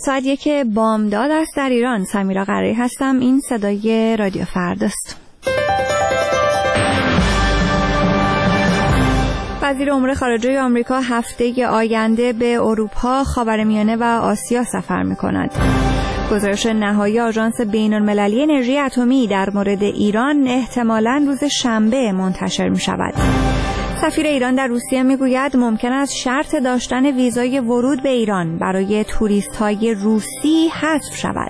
ساعت 1 بامداد است در ایران. سمیرا قرایی هستم. این صدای رادیو فرداست. وزیر امور خارجه آمریکا هفته آینده به اروپا، خاورمیانه و آسیا سفر می‌کند. گزارش نهایی آژانس بین‌المللی انرژی اتمی در مورد ایران احتمالاً روز شنبه منتشر می‌شود. سفیر ایران در روسیه میگوید ممکن است شرط داشتن ویزای ورود به ایران برای توریست‌های روسی حذف شود.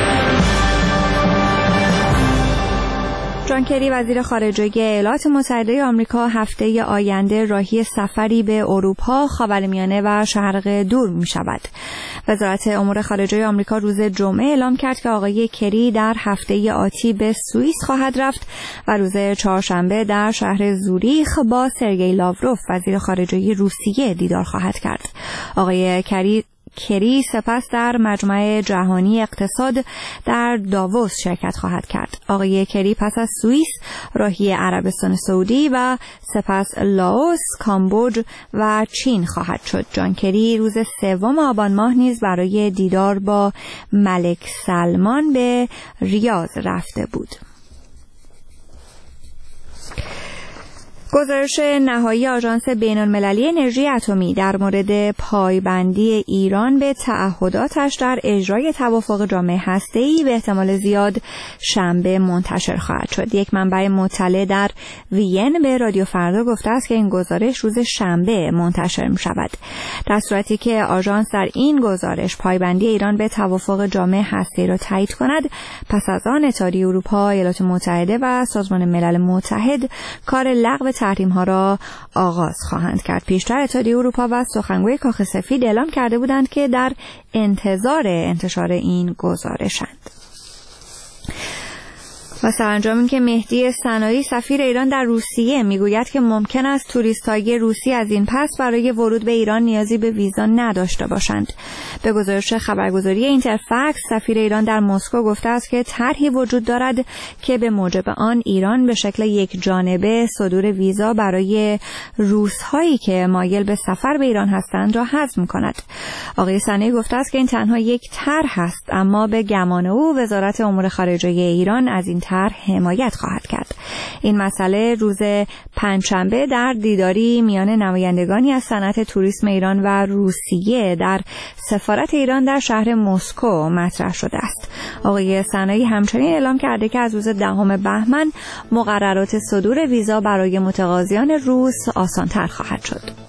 جان کری وزیر خارجه ایالات متحده آمریکا هفته آینده راهی سفری به اروپا، خاورمیانه و شرق دور می شود. وزارت امور خارجه آمریکا روز جمعه اعلام کرد که آقای کری در هفته آتی به سوئیس خواهد رفت و روز چهارشنبه در شهر زوریخ با سرگئی لاوروف وزیر خارجه روسیه دیدار خواهد کرد. آقای کری سپس در مجمع جهانی اقتصاد در داووس شرکت خواهد کرد. آقای کری پس از سوئیس راهی عربستان سعودی و سپس لاوس، کامبوج و چین خواهد شد. جان کری روز 3 آبان ماه نیز برای دیدار با ملک سلمان به ریاض رفته بود. گزارش نهایی آژانس بین‌المللی انرژی اتمی در مورد پایبندی ایران به تعهداتش در اجرای توافق جامع هسته‌ای به احتمال زیاد شنبه منتشر خواهد شد. یک منبع مطلع در وین به رادیو فردا گفته است که این گزارش روز شنبه منتشر می شود. در صورتی که آژانس در این گزارش پایبندی ایران به توافق جامع هسته‌ای را تایید کند، پس از آن اتحادیه اروپا، ایالات متحده و سازمان ملل متحد کار لغو تحریم‌ها را آغاز خواهند کرد. پیشتر اتحادیه اروپا و سخنگوی کاخ سفید اعلام کرده بودند که در انتظار انتشار این گزارشند. و سرانجام این که مهدی سنایی سفیر ایران در روسیه میگوید که ممکن است توریست‌های روسی از این پس برای ورود به ایران نیازی به ویزا نداشته باشند. به گزارش خبرگزاری اینترفکس، سفیر ایران در مسکو گفته است که طرحی وجود دارد که به موجب آن ایران به شکل یک جانبه صدور ویزا برای روس‌هایی که مایل به سفر به ایران هستند را حذف می‌کند. آقای سنایی گفته است که این تنها یک طرح است، اما به گمان او وزارت امور خارجه ایران از این طرح حمایت خواهد کرد. این مسئله روز پنجشنبه در دیداری میان نمایندگانی از صنعت توریسم ایران و روسیه در سفارت ایران در شهر مسکو مطرح شده است. آقای سنایی همچنین اعلام کرده که از روز 10 بهمن مقررات صدور ویزا برای متقاضیان روس آسان‌تر خواهد شد.